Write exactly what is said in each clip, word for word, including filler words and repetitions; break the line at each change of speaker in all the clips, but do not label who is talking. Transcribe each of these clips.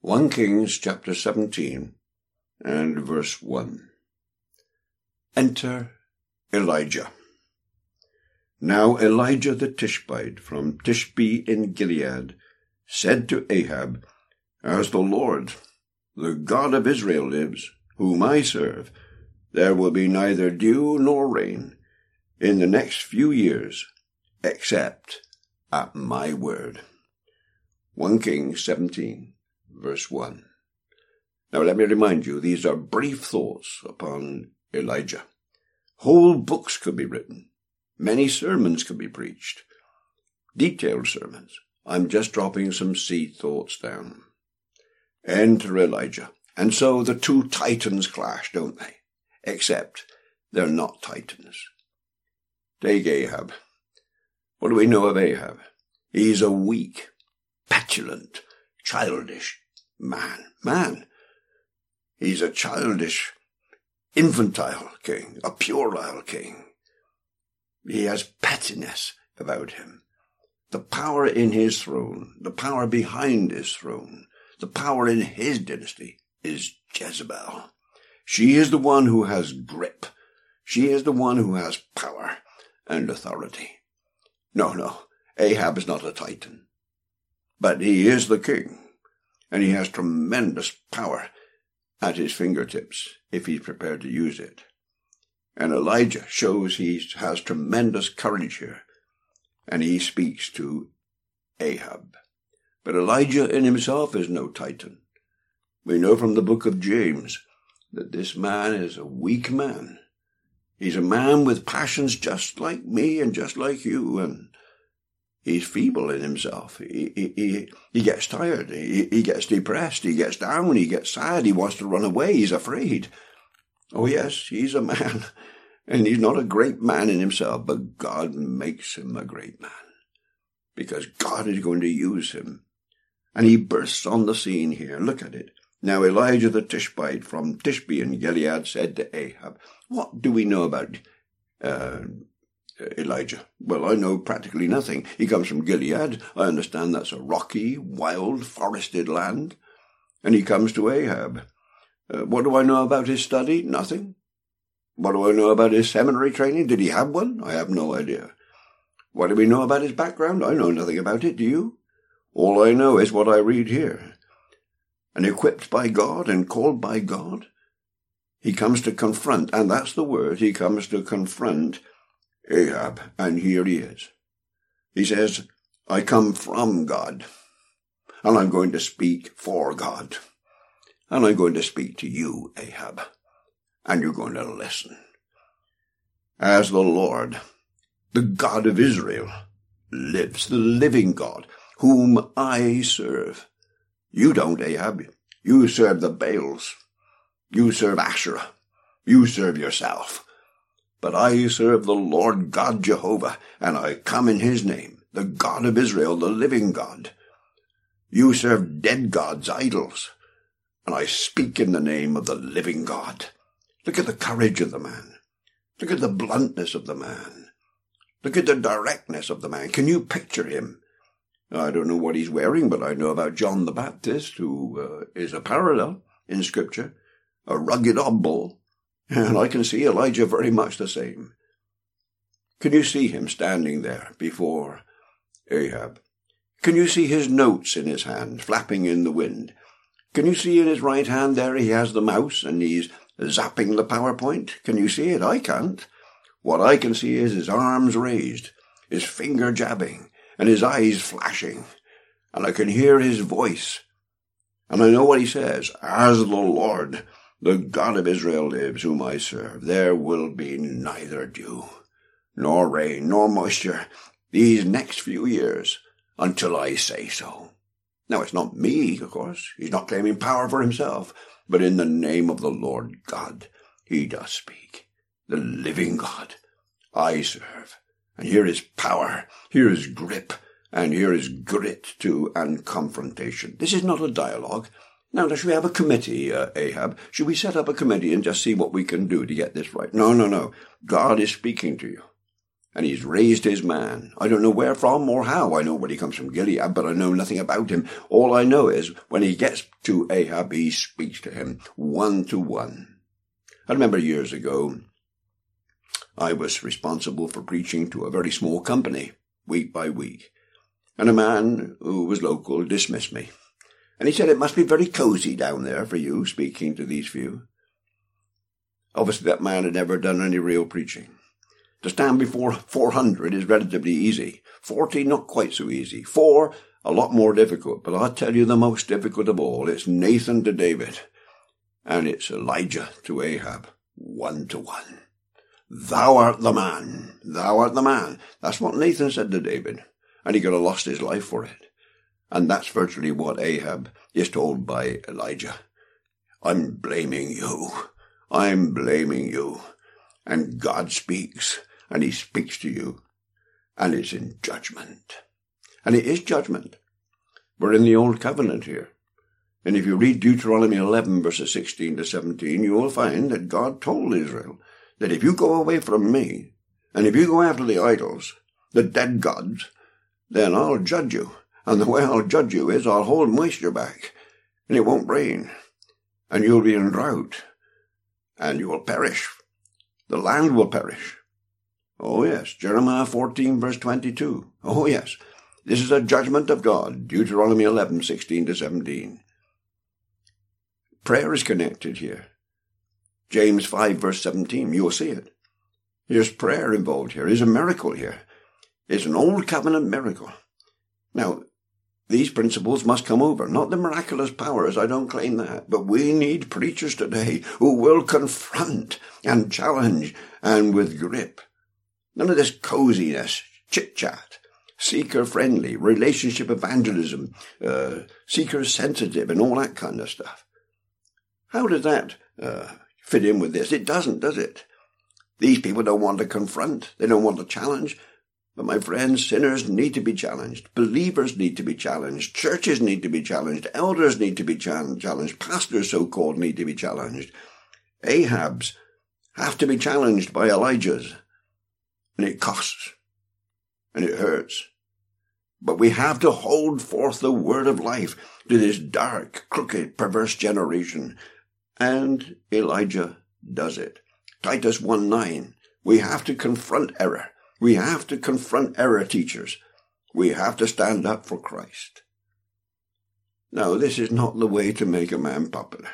First Kings chapter seventeen and verse one. Enter Elijah. Now Elijah the Tishbite from Tishbe in Gilead said to Ahab, As the Lord, the God of Israel lives, whom I serve, there will be neither dew nor rain in the next few years, except at my word. First Kings seventeen. Verse one. Now let me remind you, these are brief thoughts upon Elijah. Whole books could be written. Many sermons could be preached. Detailed sermons. I'm just dropping some seed thoughts down. Enter Elijah. And so the two titans clash, don't they? Except they're not titans. Take Ahab. What do we know of Ahab? He's a weak, petulant, childish man. Man. He's a childish, infantile king, a puerile king. He has pettiness about him. The power in his throne, the power behind his throne, the power in his dynasty is Jezebel. She is the one who has grip. She is the one who has power and authority. No, no, Ahab is not a titan. But he is the king. And he has tremendous power at his fingertips if he's prepared to use it. And Elijah shows he has tremendous courage here. And he speaks to Ahab. But Elijah in himself is no titan. We know from the book of James that this man is a weak man. He's a man with passions just like me and just like you, and he's feeble in himself. He, he, he, he gets tired. He, he gets depressed. He gets down. He gets sad. He wants to run away. He's afraid. Oh, yes, he's a man. And he's not a great man in himself, but God makes him a great man. Because God is going to use him. And he bursts on the scene here. Look at it. Now Elijah the Tishbite from Tishbe in Gilead said to Ahab, What do we know about uh Elijah? Well, I know practically nothing. He comes from Gilead. I understand that's a rocky, wild, forested land. And he comes to Ahab. Uh, what do I know about his study? Nothing. What do I know about his seminary training? Did he have one? I have no idea. What do we know about his background? I know nothing about it. Do you? All I know is what I read here. And equipped by God and called by God, he comes to confront, and that's the word, he comes to confront Ahab, and here he is. He says, I come from God, and I'm going to speak for God, and I'm going to speak to you, Ahab, and you're going to listen. As the Lord, the God of Israel, lives, the living God, whom I serve. You don't, Ahab. You serve the Baals. You serve Asherah. You serve yourself. But I serve the Lord God Jehovah, and I come in his name, the God of Israel, the living God. You serve dead gods, idols, and I speak in the name of the living God. Look at the courage of the man. Look at the bluntness of the man. Look at the directness of the man. Can you picture him? I don't know what he's wearing, but I know about John the Baptist, who uh, is a parallel in Scripture, a rugged oddball. And I can see Elijah very much the same. Can you see him standing there before Ahab? Can you see his notes in his hand, flapping in the wind? Can you see in his right hand there he has the mouse and he's zapping the PowerPoint? Can you see it? I can't. What I can see is his arms raised, his finger jabbing, and his eyes flashing. And I can hear his voice. And I know what he says. As the Lord, the God of Israel lives, whom I serve, there will be neither dew, nor rain, nor moisture, these next few years, until I say so. Now, it's not me, of course. He's not claiming power for himself, but in the name of the Lord God, he does speak. The living God I serve. And here is power, here is grip, and here is grit too, and confrontation. This is not a dialogue. Now, should we have a committee, uh, Ahab? Should we set up a committee and just see what we can do to get this right? No, no, no. God is speaking to you. And he's raised his man. I don't know where from or how. I know where he comes from, Gilead, but I know nothing about him. All I know is when he gets to Ahab, he speaks to him one to one. I remember years ago, I was responsible for preaching to a very small company, week by week. And a man who was local dismissed me. And he said, it must be very cozy down there for you, speaking to these few. Obviously, that man had never done any real preaching. To stand before four hundred is relatively easy. Forty, not quite so easy. Four, a lot more difficult. But I'll tell you the most difficult of all. It's Nathan to David. And it's Elijah to Ahab. One to one. Thou art the man. Thou art the man. That's what Nathan said to David. And he could have lost his life for it. And that's virtually what Ahab is told by Elijah. I'm blaming you. I'm blaming you. And God speaks. And he speaks to you, and it's in judgment. And it is judgment. We're in the Old Covenant here. And if you read Deuteronomy eleven, verses sixteen to seventeen, you will find that God told Israel that if you go away from me, and if you go after the idols, the dead gods, then I'll judge you. And the way I'll judge you is I'll hold moisture back, and it won't rain, and you'll be in drought, and you will perish. The land will perish. Oh, yes. Jeremiah fourteen, verse twenty-two. Oh, yes. This is a judgment of God. Deuteronomy eleven, sixteen to seventeen. Prayer is connected here. James five, verse seventeen. You will see it. There's prayer involved here. There's a miracle here. It's an old covenant miracle. Now, these principles must come over. Not the miraculous powers, I don't claim that. But we need preachers today who will confront and challenge and with grip. None of this coziness, chit-chat, seeker-friendly, relationship evangelism, uh, seeker-sensitive, and all that kind of stuff. How does that uh, fit in with this? It doesn't, does it? These people don't want to confront. They don't want to challenge. But my friends, sinners need to be challenged. Believers need to be challenged. Churches need to be challenged. Elders need to be challenged. Pastors, so-called, need to be challenged. Ahabs have to be challenged by Elijah's. And it costs. And it hurts. But we have to hold forth the word of life to this dark, crooked, perverse generation. And Elijah does it. Titus one nine. We have to confront error. We have to confront error teachers. We have to stand up for Christ. Now, this is not the way to make a man popular.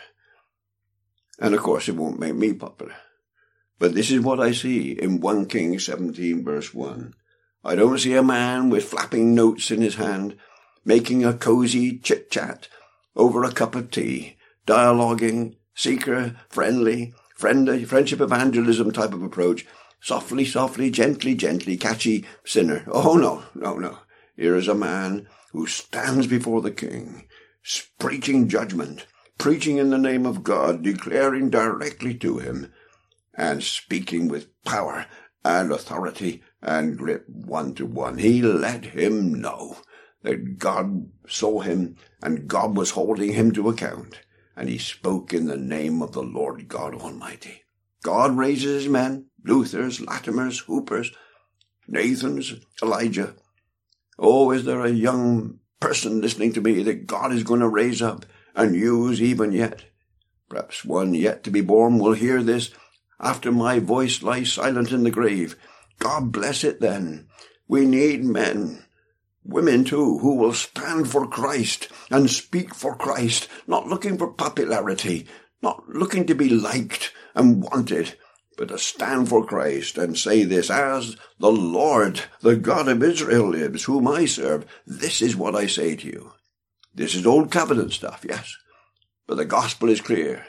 And of course, it won't make me popular. But this is what I see in First Kings seventeen, verse one. I don't see a man with flapping notes in his hand, making a cozy chit-chat over a cup of tea, dialoguing, seeker-friendly, friendly, friendship evangelism type of approach. Softly, softly, gently, gently, catchy sinner. Oh, no, no, no. Here is a man who stands before the king, preaching judgment, preaching in the name of God, declaring directly to him, and speaking with power and authority and grip one to one. He let him know that God saw him and God was holding him to account, and he spoke in the name of the Lord God Almighty. God raises his men, Luthers, Latimers, Hoopers, Nathans, Elijah. Oh, is there a young person listening to me that God is going to raise up and use even yet? Perhaps one yet to be born will hear this after my voice lies silent in the grave. God bless it then. We need men, women too, who will stand for Christ and speak for Christ, not looking for popularity, not looking to be liked and wanted, but to stand for Christ and say this, as the Lord, the God of Israel lives, whom I serve, this is what I say to you. This is old covenant stuff, yes, but the gospel is clear.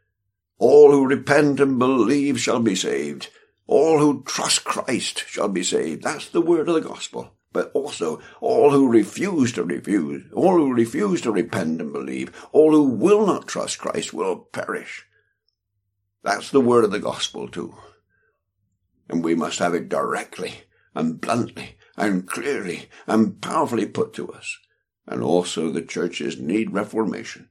All who repent and believe shall be saved. All who trust Christ shall be saved. That's the word of the gospel. But also, all who refuse to refuse, all who refuse to repent and believe, all who will not trust Christ will perish. That's the word of the gospel too. And we must have it directly and bluntly and clearly and powerfully put to us. And also the churches need reformation.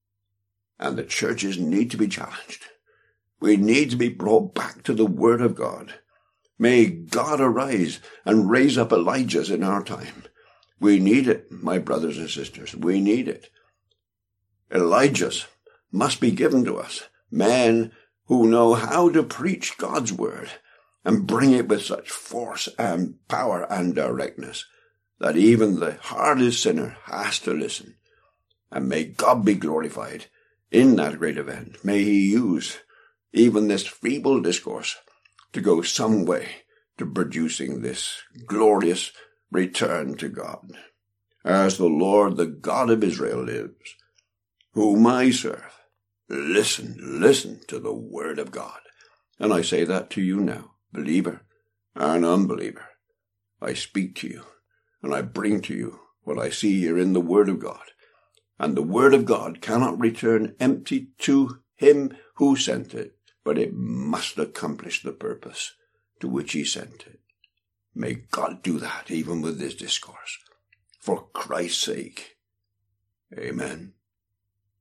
And the churches need to be challenged. We need to be brought back to the word of God. May God arise and raise up Elijahs in our time. We need it, my brothers and sisters. We need it. Elijahs must be given to us, men who know how to preach God's word and bring it with such force and power and directness that even the hardest sinner has to listen. And may God be glorified in that great event. May he use even this feeble discourse to go some way to producing this glorious return to God. As the Lord, the God of Israel lives, whom I serve, listen, listen to the word of God. And I say that to you now, believer and unbeliever. I speak to you, and I bring to you what I see here in the word of God. And the word of God cannot return empty to him who sent it, but it must accomplish the purpose to which he sent it. May God do that even with this discourse. For Christ's sake. Amen.